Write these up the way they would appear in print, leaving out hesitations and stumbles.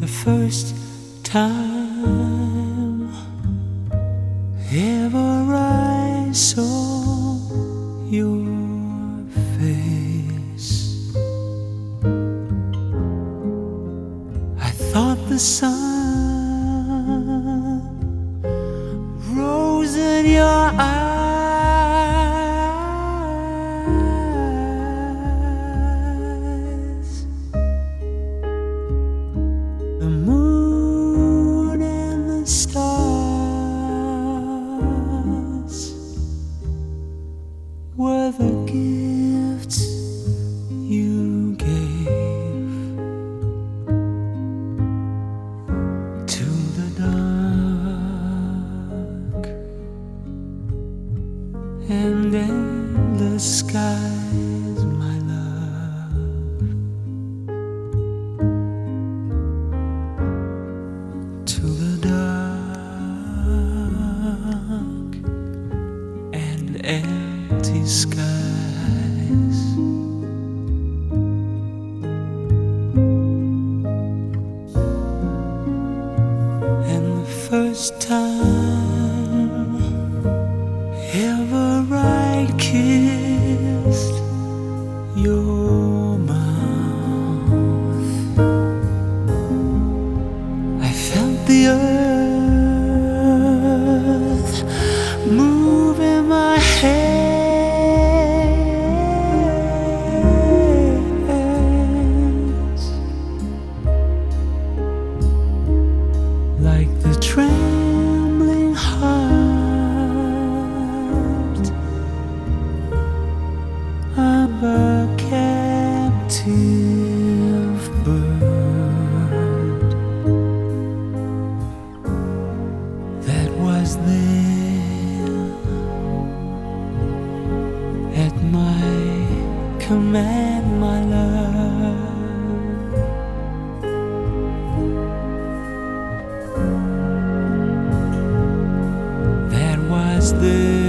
first time ever I saw your face, I thought the sun rose in your eyes. The moon and the stars were the gifts you gave to the dark and endless skies, my love. To the dark and empty skies. And the first time ever I kissed your mouth, I felt the earth move in my hands, like the trembling heart of a captive bird that was there at my command, my love. That was there.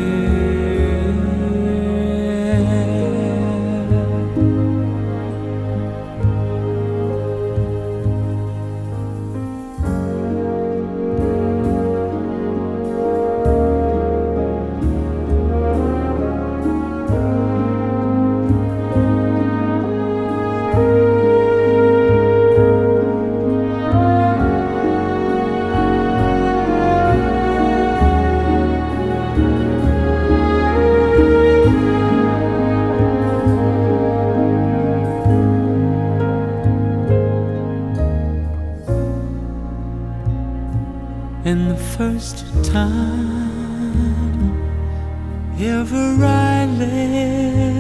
And the first time ever I left